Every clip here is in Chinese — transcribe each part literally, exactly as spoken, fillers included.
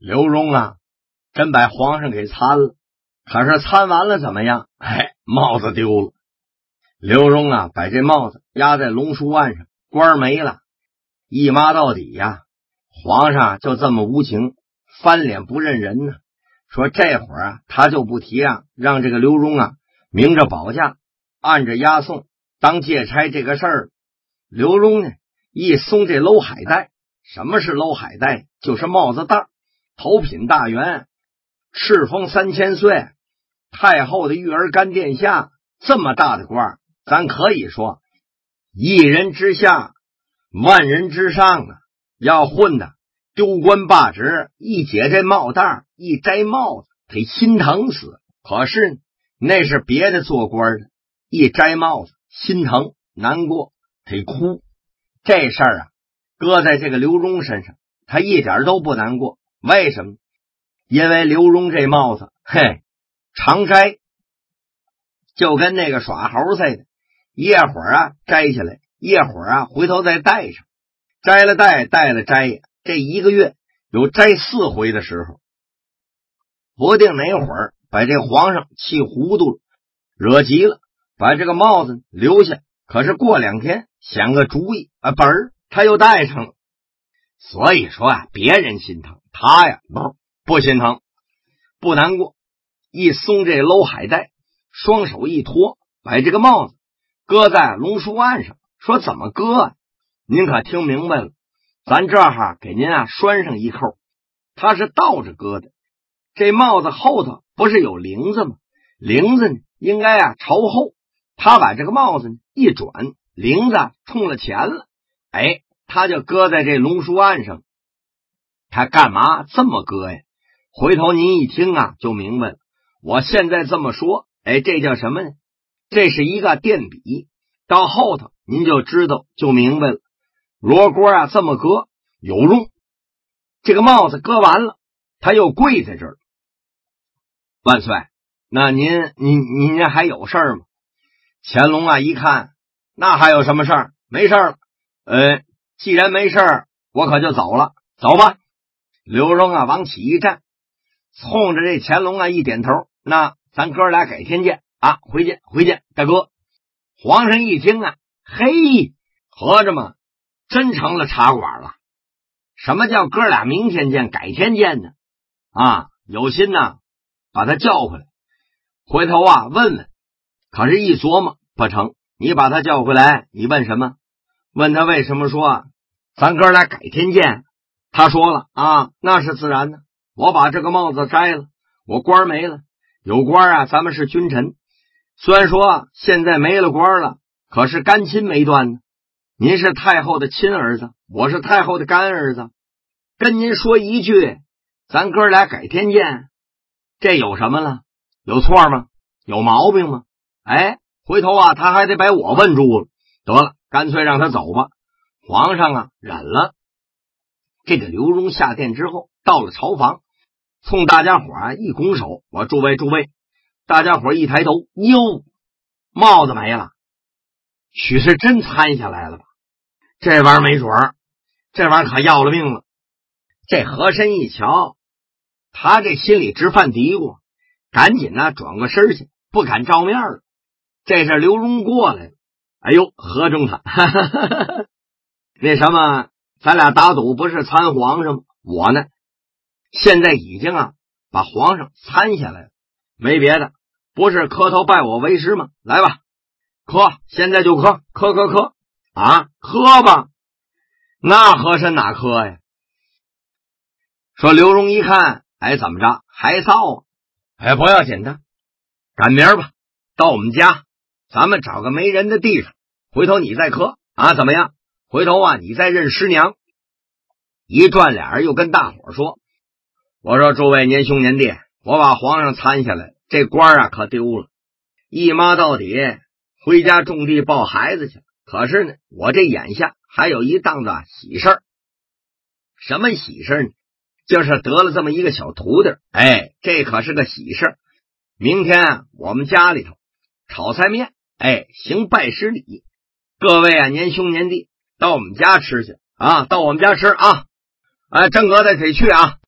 刘荣啊，真把皇上给参了。可是参完了怎么样？哎，帽子丢了。刘荣啊，把这帽子压在龙书案上，官没了。一抹到底呀，皇上就这么无情，翻脸不认人呢。说这会儿啊，他就不提啊，让这个刘荣啊，明着保驾，按着押送当借差这个事儿。刘荣呢，一松这搂海带。什么是搂海带？就是帽子带，头品大员，敕封三千岁，太后的育儿干殿下，这么大的官，咱可以说一人之下，万人之上啊！要混的丢官罢职，一解这帽带，一摘帽子，得心疼死。可是那是别的做官的，一摘帽子心疼难过，得哭。这事儿啊，搁在这个刘荣身上，他一点都不难过。为什么？因为刘荣这帽子，嘿，常摘，就跟那个耍猴似的，一会儿啊摘下来，一会儿啊回头再戴上，摘了戴，戴了摘呀，这一个月有摘四回的时候。不定哪会儿把这皇上气糊涂了，惹急了，把这个帽子留下。可是过两天想个主意啊，本儿他又戴上了。所以说啊，别人心疼，他呀不不心疼，不难过。一松这搂海带，双手一托，把这个帽子搁在龙书案上。说怎么搁啊？您可听明白了，咱这哈给您啊拴上一扣，它是倒着搁的。这帽子后头不是有铃子吗？铃子呢应该啊朝后，他把这个帽子一转，铃子冲了前了，哎，他就搁在这龙书案上。他干嘛这么搁呀？回头您一听啊就明白了。我现在这么说，哎，这叫什么呢？这是一个垫笔，到后头您就知道就明白了。罗锅啊这么搁有用。这个帽子搁完了，他又跪在这儿。万岁，那您您您还有事儿吗？乾隆啊一看，那还有什么事儿？没事儿了。呃，既然没事儿，我可就走了。走吧。刘荣啊往起一站，冲着这乾隆啊一点头，那咱哥俩改天见啊，回见回见，大哥。皇上一听啊，嘿，合着嘛，真成了茶馆了。什么叫哥俩明天见改天见呢？啊，有心呐把他叫回来，回头啊问问。可是一琢磨不成，你把他叫回来，你问什么？问他为什么说啊咱哥俩改天见？他说了啊，那是自然的，我把这个帽子摘了，我官没了，有官啊咱们是君臣，虽然说现在没了官了，可是干亲没断呢。您是太后的亲儿子，我是太后的干儿子，跟您说一句咱哥俩改天见，这有什么了？有错吗？有毛病吗？哎，回头啊他还得把我问住了。得了，干脆让他走吧。皇上啊忍了。这个刘荣下殿之后，到了朝房，冲大家伙啊一拱手，我诸位诸位。大家伙一抬头，哟，帽子没了，许是真参下来了吧？这玩意儿没准儿，这玩意儿可要了命了。这和珅一瞧，他这心里直犯嘀咕，赶紧呢转过身去，不敢照面了。这是刘荣过来了，哎呦，合中他那什么，咱俩打赌不是参皇上吗？我呢现在已经啊把皇上参下来了，没别的，不是磕头拜我为师吗？来吧，磕，现在就磕，磕磕磕啊，磕吧。那和珅哪磕呀？说刘荣一看，哎，怎么着还臊啊？哎，不要紧的，赶明儿吧，到我们家咱们找个没人的地方，回头你再磕啊，怎么样？回头啊你再认师娘。一转脸又跟大伙说，我说诸位年兄年弟，我把皇上参下来，这官啊可丢了，一抹到底回家种地抱孩子去。可是呢我这眼下还有一档子喜事儿。什么喜事呢？就是得了这么一个小徒弟，哎，这可是个喜事。明天啊我们家里头炒菜面，哎，行拜师礼，各位啊年兄年弟到我们家吃去啊，到我们家吃啊，哎，正哥的得去啊。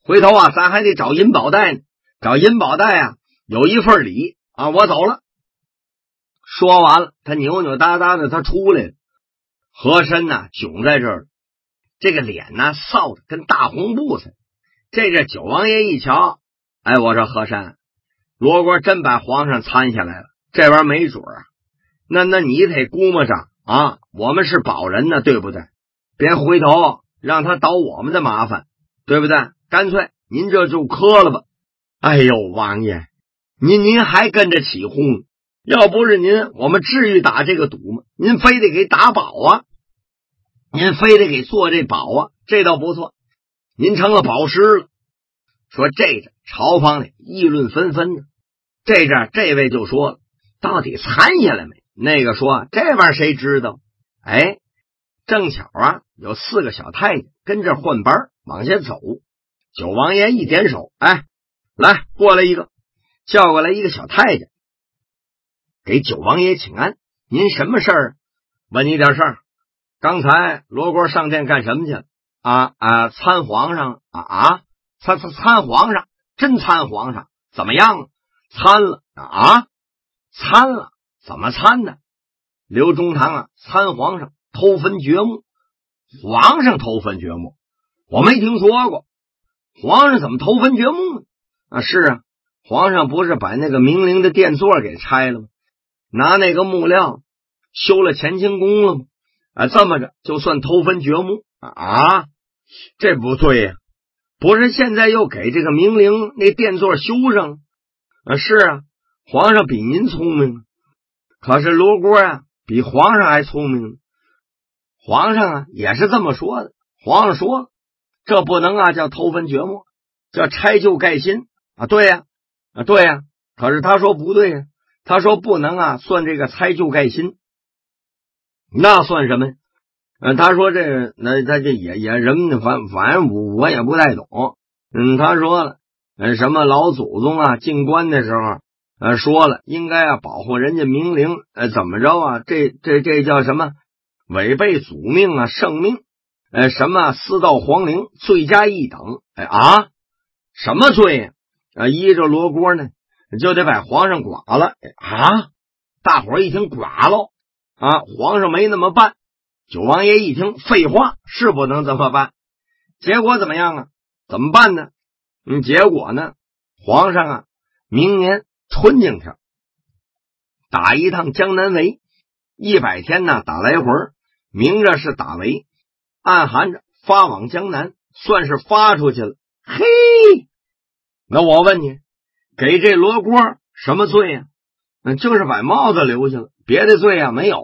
回头啊，咱还得找银宝带呢，找银宝带啊，有一份礼啊，我走了。说完了，他扭扭哒哒的，他出来了。和珅呐，窘在这儿，这个脸呐，臊的跟大红布似的。这这九王爷一瞧，哎，我说和珅，罗锅真把皇上参下来了，这玩意儿没准啊。那那你得估摸上啊，我们是保人呢，对不对？别回头让他倒我们的麻烦，对不对？干脆您这就磕了吧。哎呦，王爷，您您还跟着起哄，要不是您，我们至于打这个赌吗？您非得给打保啊，您非得给做这保啊，这倒不错，您成了保师了。说这着朝房里议论纷纷呢，这阵这位就说了，到底参下来没？那个说这玩意儿谁知道？哎，正巧啊，有四个小太监跟着换班往下走。九王爷一点手，哎，来过来一个，叫过来一个小太监，给九王爷请安。您什么事儿？问你点事儿。刚才罗锅上殿干什么去了？啊啊，参皇上啊啊，参参参皇上，真参皇上？怎么样了？参了啊，参了。怎么参的？刘中堂啊，参皇上偷分掘墓。皇上偷分掘墓？我没听说过。皇上怎么偷分掘墓呢？啊，是啊，皇上不是把那个明陵的殿座给拆了吗？拿那个木料修了乾清宫了吗？啊，这么着就算偷分掘墓啊？这不对呀、啊！不是现在又给这个明陵那殿座修上了？啊，是啊，皇上比您聪明。可是罗锅啊，比皇上还聪明。皇上啊，也是这么说的。皇上说了，这不能啊叫偷分掘墓，叫拆旧盖新啊。对呀、啊，啊对呀、啊。可是他说不对呀、啊，他说不能啊算这个拆旧盖新，那算什么？嗯，他说这那他这也也人反反正我我也不太懂。嗯，他说了，嗯，什么老祖宗啊进关的时候。呃，说了应该啊保护人家明陵，呃，怎么着啊？这这这叫什么？违背祖命啊，圣命，呃，什么私盗皇陵，罪加一等。哎啊，什么罪呀、啊？啊，依着罗锅呢，就得把皇上剐了。啊，大伙儿一听剐了啊，皇上没那么办。九王爷一听，废话，是不能这么办。结果怎么样啊？怎么办呢？嗯，结果呢，皇上啊，明年春景天打一趟江南围，一百天呢打来回，明着是打围，暗含着发往江南，算是发出去了。嘿，那我问你，给这罗锅什么罪呀、啊？嗯，就是把帽子留下了，别的罪啊没有。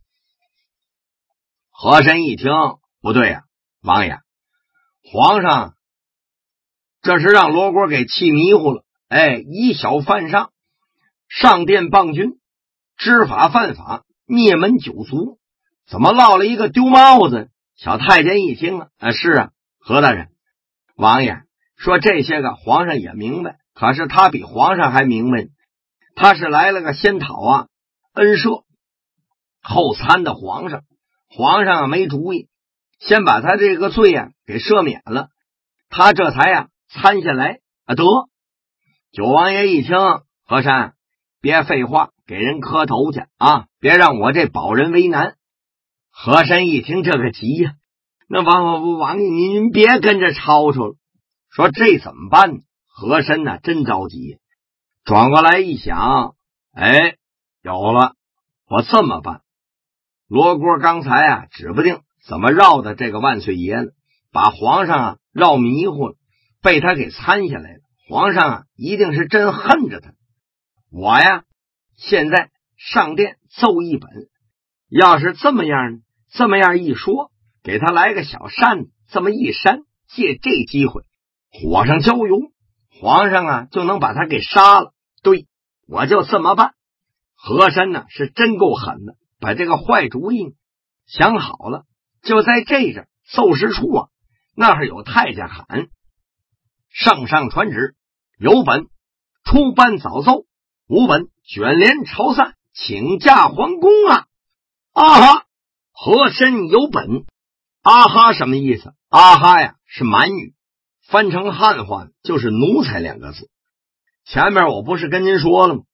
和珅一听，不对呀、啊，王爷，皇上这是让罗锅给气迷糊了。哎，以小犯上，上殿谤君，知法犯法，灭门九族，怎么落了一个丢帽子？小太监一听啊，啊是啊，何大人，王爷说这些个皇上也明白，可是他比皇上还明白，他是来了个先讨啊恩赦，后参的皇上，皇上啊没主意，先把他这个罪啊给赦免了，他这才啊参下来啊得。九王爷一听，和珅别废话，给人磕头去啊，别让我这保人为难。和珅一听这个急呀、啊，那王王王爷您别跟着吵吵了，说这怎么办呢？和珅呢真着急，转过来一想，哎，有了，我这么办。罗锅刚才啊指不定怎么绕的这个万岁爷了，把皇上啊绕迷糊了，被他给参下来了。皇上啊一定是真恨着他。我呀现在上殿奏一本，要是这么样呢，这么样一说，给他来个小扇子，这么一扇，借这机会火上浇油，皇上啊就能把他给杀了。对，我就这么办。和珅呢是真够狠的，把这个坏主意想好了。就在这阵奏事处啊，那儿有太监喊，圣上传旨，有本出班早奏，无本卷帘朝散，请假还宫啊！啊哈，和珅有本。啊哈什么意思？啊哈呀是满语， 翻成汉话就是奴才两个字。前面我不是跟您说了吗？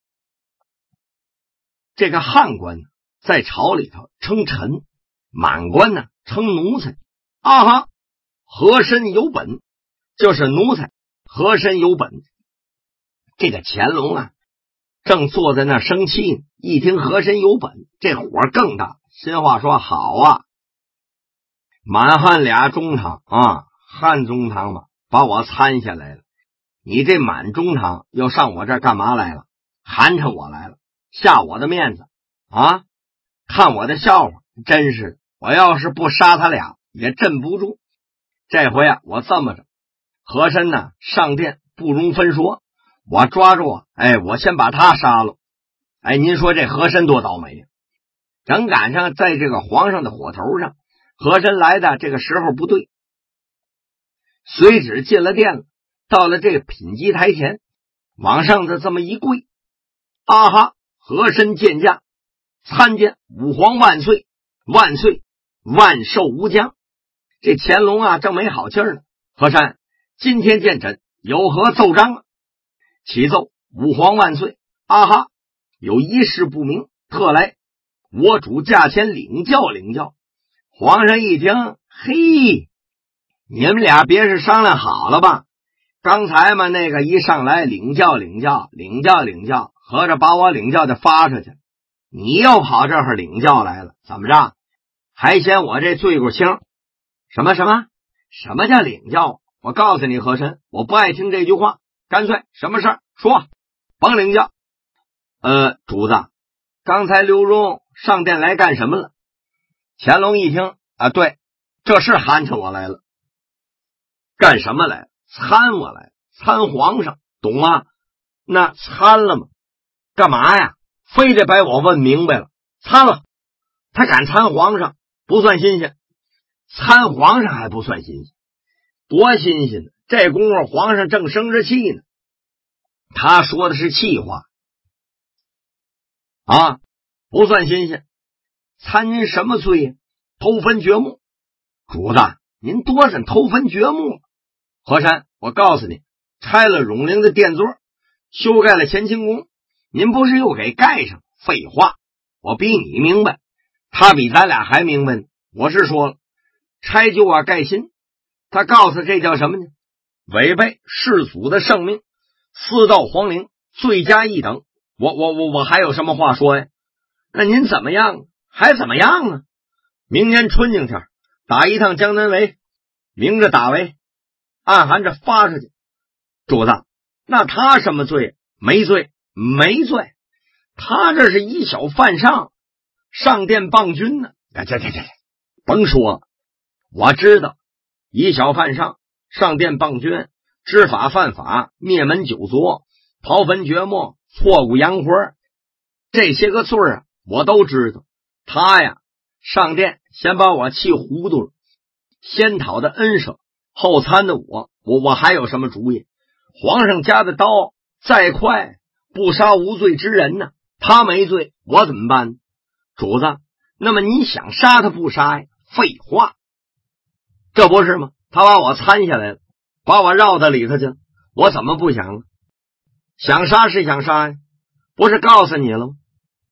这个汉官呢，在朝里头称臣，满官呢称奴才。啊哈，和珅有本，就是奴才，和珅有本。这个乾隆啊，正坐在那生气呢，一听和珅有本，这火更大，心话说好啊，满汉俩中堂啊，汉中堂吧，把我参下来了。你这满中堂又上我这儿干嘛来了？寒碜我来了，下我的面子啊！看我的笑话，真是我要是不杀他俩也镇不住。这回啊，我这么着，和珅呢上殿不容分说，我抓住啊，哎，我先把他杀了。哎，您说这和珅多倒霉呀！正赶上在这个皇上的火头上，和珅来的这个时候不对，随旨进了殿了。到了这个品级台前，往上的这么一跪，啊哈，和珅见驾，参见吾皇万岁，万岁，万寿无疆。这乾隆啊，正没好气儿呢。和珅，今天见朕有何奏章啊？启奏吾皇万岁，啊哈，有一事不明，特来我主驾前领教领教。皇上一听，嘿，你们俩别是商量好了吧？刚才嘛，那个一上来领教领教领教领教，合着把我领教的发出去，你又跑这儿领教来了，怎么着？还嫌我这罪过轻？什么什么什么叫领教？我告诉你，和珅，我不爱听这句话，干脆什么事儿说，甭领教。呃，主子，刚才刘墉上殿来干什么了？乾隆一听啊，对，这是寒碜我来了。干什么来了？参我来，参皇上，懂吗？那参了吗？干嘛呀？非得把我问明白了。参了，他敢参皇上，不算新鲜。参皇上还不算新鲜，多新鲜呢！这功夫皇上正生着气呢。他说的是气话啊，不算新鲜。参您什么罪呀？偷坟掘墓。主子，您多审偷坟掘墓。和珅，我告诉你，拆了永陵的殿座，修盖了乾清宫，您不是又给盖上？废话，我比你明白，他比咱俩还明白呢。我是说了，拆旧啊盖新，他告诉这叫什么呢？违背世祖的圣命，私盗皇陵，罪加一等。我我我我还有什么话说呀？那您怎么样？还怎么样啊？明年春景天打一趟江南围，明着打围，暗含着发出去。主子，那他什么罪？没罪，没罪。他这是以小犯上，上殿谤君呢。这这这这，甭说了，我知道，以小犯上，上殿谤君，知法犯法，灭门九族，刨坟掘墓，错骨扬灰，这些个罪啊，我都知道。他呀，上殿先把我气糊涂了，先讨的恩赦，后参的我，我我还有什么主意？皇上家的刀再快，不杀无罪之人呢。他没罪，我怎么办？主子，那么你想杀他不杀呀？废话，这不是吗？他把我参下来了，把我绕到里头去了，我怎么不想呢？想杀是想杀呀，不是告诉你了吗？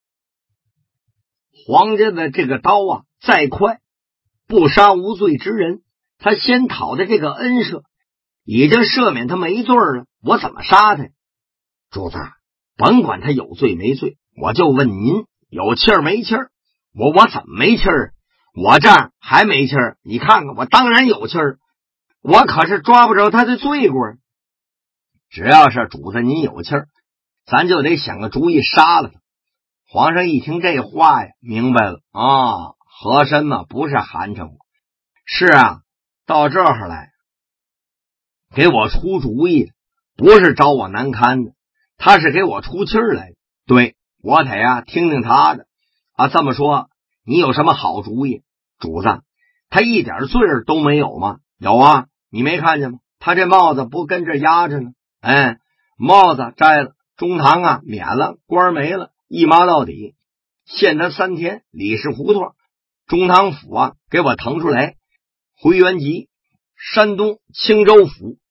皇家的这个刀啊，再快，不杀无罪之人，他先讨的这个恩赦，已经赦免他没罪了，我怎么杀他？主子，甭管他有罪没罪，我就问您有气儿没气儿？我我怎么没气儿？我这儿还没气儿，你看看我当然有气儿，我可是抓不着他的罪过。只要是主子您有气儿，咱就得想个主意杀了他。皇上一听这话呀，明白了啊，和珅嘛不是寒碜我，是啊，到这儿来给我出主意的，不是找我难堪的，他是给我出气儿来的。对，我得啊听听他的啊。这么说，你有什么好主意？主子，他一点罪儿都没有吗？有啊，你没看见吗？他这帽子不跟这压着呢？哎，帽子摘了，中堂啊免了，官没了，一麻到底，限他三天，理事胡同中堂府啊给我腾出来，回原籍山东青州府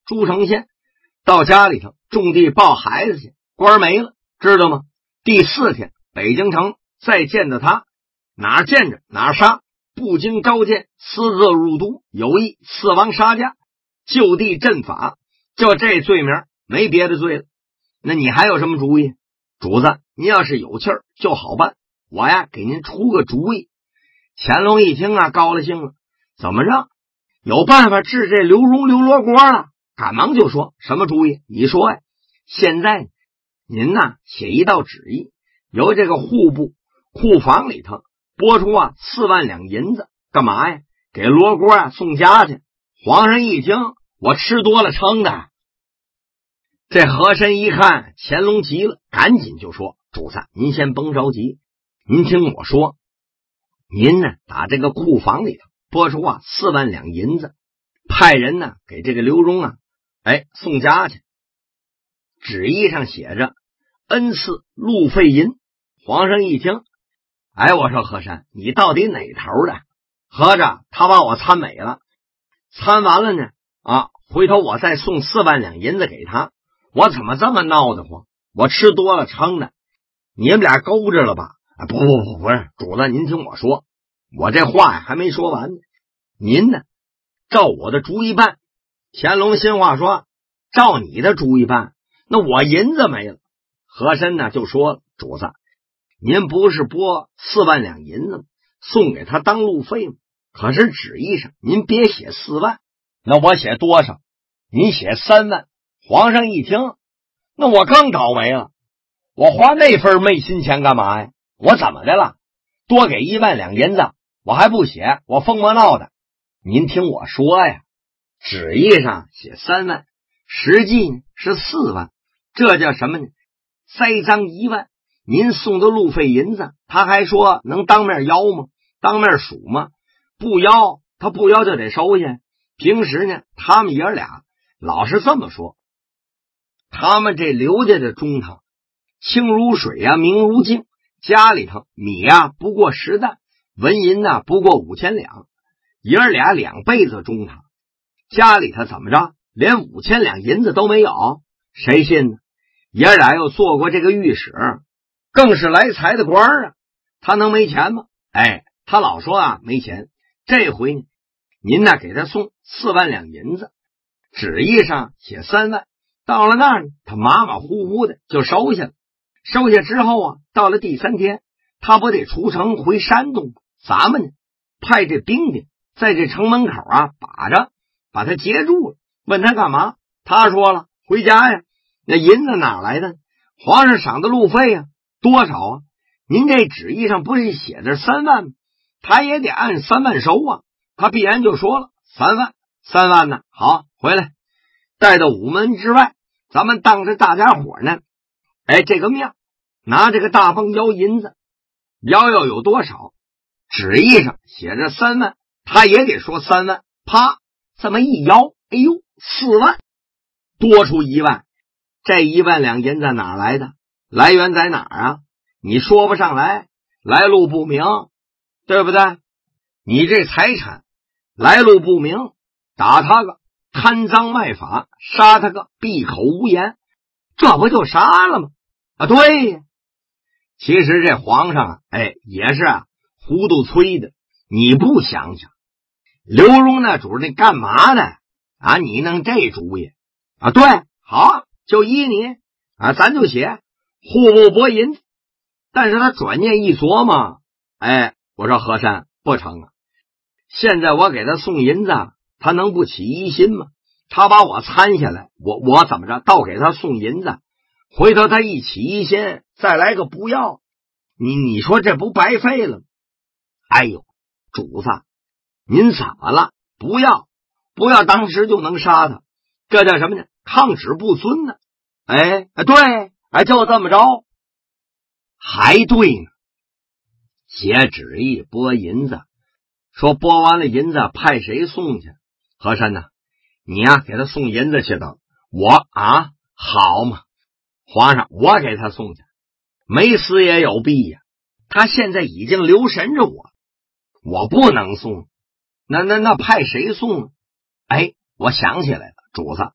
诸城县，到家里头种地抱孩子去，官没了，知道吗？第四天，北京城再见到他，哪见着哪杀，不经召见，私自入都，有意刺王杀家，就地正法，就这罪名，没别的罪了。那你还有什么主意？主子，您要是有气儿就好办，我呀给您出个主意。乾隆一听啊，高了兴了，怎么着？有办法治这刘荣刘罗锅了？赶忙就说，什么主意？你说呀。现在您呐写一道旨意，由这个户部库房里头拨出啊四万两银子，干嘛呀？给罗锅啊送家去。皇上一听，我吃多了撑的。这和珅一看乾隆急了，赶紧就说，主子您先甭着急，您听我说，您呢打这个库房里头拨出啊四万两银子，派人呢给这个刘荣啊哎送家去。旨意上写着恩赐路费银。皇上一听，哎，我说和珅，你到底哪头的？合着他把我参美了，参完了呢啊，回头我再送四万两银子给他，我怎么这么闹得慌？我吃多了撑的，你们俩勾着了吧？啊，不不不，不是，主子您听我说，我这话呀还没说完呢。您呢，照我的主意办。乾隆心话说，照你的主意办，那我银子没了。和珅呢就说，主子，您不是拨四万两银子吗？送给他当路费吗？可是旨意上您别写四万，那我写多少？您写三万。皇上一听，那我更倒霉了，我花那份昧心钱干嘛呀？我怎么的了？多给一万两银子我还不写，我疯魔闹的。您听我说呀，旨意上写三万，实际呢是四万，这叫什么呢？栽赃一万。您送的路费银子，他还说能当面要吗？当面数吗？不要，他不要就得收下。平时呢，他们爷俩老是这么说。他们这刘家的中堂，清如水啊，明如镜，家里头米啊不过十担，纹银啊不过五千两，爷俩两辈子中堂，家里头怎么着，连五千两银子都没有？谁信呢？爷俩又做过这个御史，更是来财的官啊，他能没钱吗？哎，他老说啊没钱。这回呢，您呢给他送四万两银子，旨意上写三万，到了那儿呢，他马马虎虎的就收下了。收下之后啊，到了第三天，他不得出城回山东吗？咱们呢派这兵丁在这城门口啊把着，把他截住了，问他干嘛？他说了，回家呀。那银子哪来的？皇上赏的路费啊，多少啊？您这旨意上不是写着三万吗？他也得按三万收啊。他必然就说了，三万，三万呢，好，回来带到午门之外，咱们当着大家伙呢，哎，这个面拿这个大棒摇银子，摇要有多少？旨意上写着三万，他也得说三万。啪，这么一摇，哎呦，四万，多出一万。这一万两银子哪来的？来源在哪儿啊？你说不上来，来路不明，对不对？你这财产来路不明，打他个贪赃卖法，杀他个闭口无言，这不就杀了吗？啊，对呀。其实这皇上啊，哎，也是啊，糊涂催的。你不想想，刘荣那主那干嘛呢？啊，你弄这主意啊？对，好，就依你啊，咱就写户部拨银子。但是他转念一琢磨，哎，我说和珅不成啊，现在我给他送银子，他能不起疑心吗？他把我参下来，我我怎么着倒给他送银子，回头他一起疑心，再来个不要，你你说这不白费了吗？哎呦，主子您怎么了？不要不要当时就能杀他，这叫什么呢？抗旨不遵呢。哎对，哎就这么着。还对呢，写旨意拨银子，说拨完了银子派谁送去？和珅呢，你呀、啊、给他送银子去的。我啊，好嘛，皇上，我给他送去，没死也有弊呀。他现在已经留神着我，我不能送。那那那派谁送呢？哎，我想起来了，主子，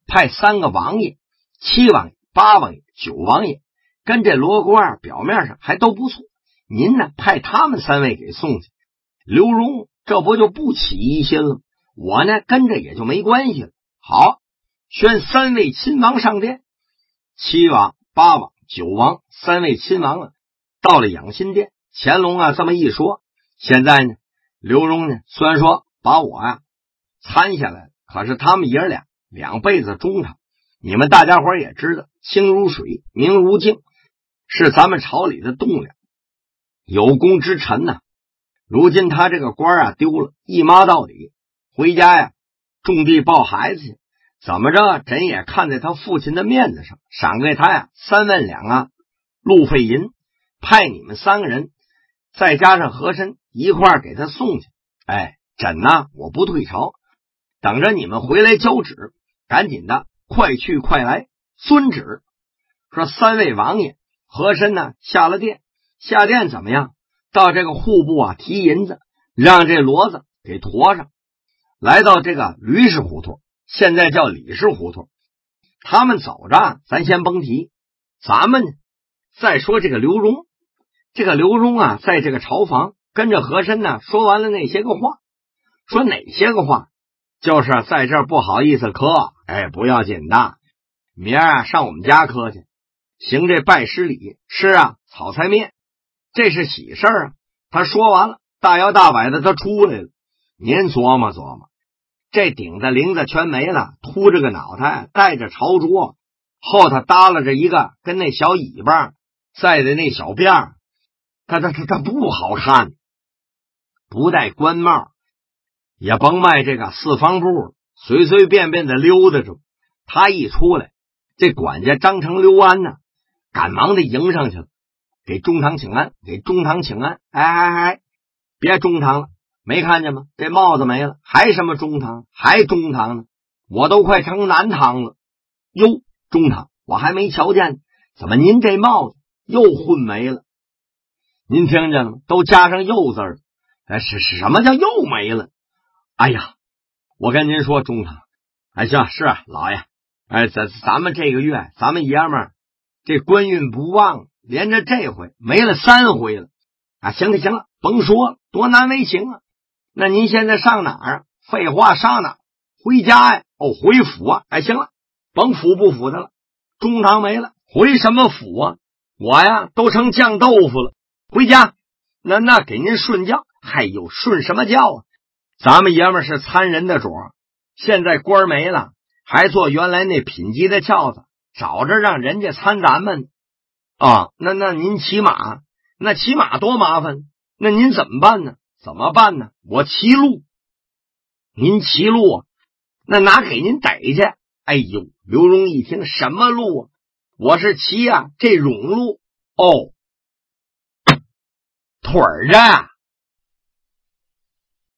派三个王爷，七王爷、八王爷、九王爷，跟这罗锅啊表面上还都不错。您呢，派他们三位给送去。刘荣这不就不起疑心了？我呢，跟着也就没关系了。好，宣三位亲王上殿。七王、八王、九王三位亲王啊，到了养心殿。乾隆啊这么一说，现在呢，刘荣呢虽然说把我啊参下来了，可是他们爷俩两辈子忠诚，你们大家伙也知道，清如水，明如镜，是咱们朝里的栋梁，有功之臣呐、啊。如今他这个官啊丢了，一妈到底，回家呀种地抱孩子去，怎么着朕也看在他父亲的面子上，赏给他呀三万两啊路费银，派你们三个人再加上和珅一块儿给他送去。哎，朕呢我不退朝，等着你们回来交旨，赶紧的快去快来。遵旨。说三位王爷和珅呢下了殿，下殿怎么样？到这个户部啊提银子，让这骡子给驮上，来到这个驴市胡同，现在叫李氏胡同。他们走着咱先甭提，咱们再说这个刘荣。这个刘荣啊在这个朝房跟着和珅呢说完了那些个话。说哪些个话？就是在这儿不好意思磕，哎，不要紧的，明儿啊上我们家磕去，行这拜师礼，吃啊草菜面，这是喜事儿啊。他说完了，大摇大摆的他出来了。您琢磨琢磨，这顶子铃子全没了，秃着个脑袋，带着朝桌，后头耷拉着一个跟那小尾巴在的那小辫儿，他他他他不好看。不戴官帽，也甭卖这个四方布，随随便便的溜达着。他一出来，这管家张成、刘安呢赶忙的迎上去了，给中堂请安，给中堂请安。哎哎哎，别中堂了，没看见吗？这帽子没了，还什么中堂？还中堂呢？我都快成南堂了。哟，中堂我还没瞧见，怎么您这帽子又混没了？您听见了吗？都加上又字儿。哎，是是什么叫又没了？哎呀，我跟您说，中堂，哎，行，是啊，老爷，哎，咱咱们这个月，咱们爷们儿这官运不旺，连着这回没了三回了啊！行了行了，甭说了，多难为情啊！那您现在上哪儿啊？废话，上哪儿？回家呀？哦，回府啊！哎，行了，甭府不府的了，中堂没了，回什么府啊？我呀都成酱豆腐了，回家。那那给您顺教，嗨呦，顺什么教啊？咱们爷们是参人的主，现在官没了，还坐原来那品级的轿子，找着让人家参咱们啊。那那您骑马，那骑马多麻烦，那您怎么办呢？怎么办呢？我骑鹿，您骑鹿啊？那哪给您逮去？哎呦，刘荣一听，什么鹿啊？我是骑啊这绒鹿哦，腿儿着